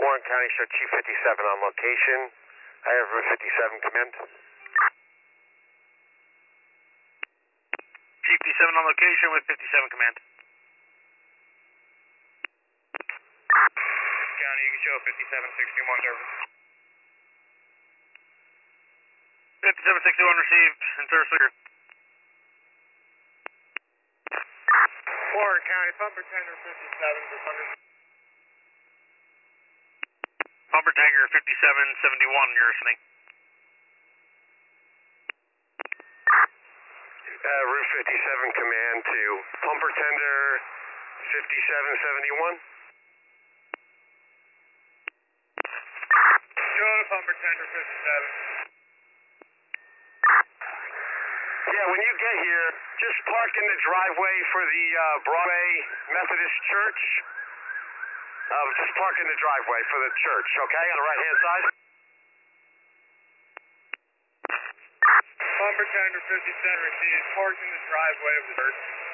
Warren County, show Chief 57 on location. I have Route 57 come in. Chief 57 on location with 57 command. County, you can show 5761 service. 5761 received, and service leader. Warren County, pumper tender 57 for Thunder. Pumper tanker 5771, you're listening. Route 57 command to pumper tender 5771. Show to pumper tender 57. Yeah, when you get here, just park in the driveway for the Broadway Methodist Church. Just park in the driveway for the church, okay, on the right-hand side. Pumper tender 57 received, parked in the driveway of the church.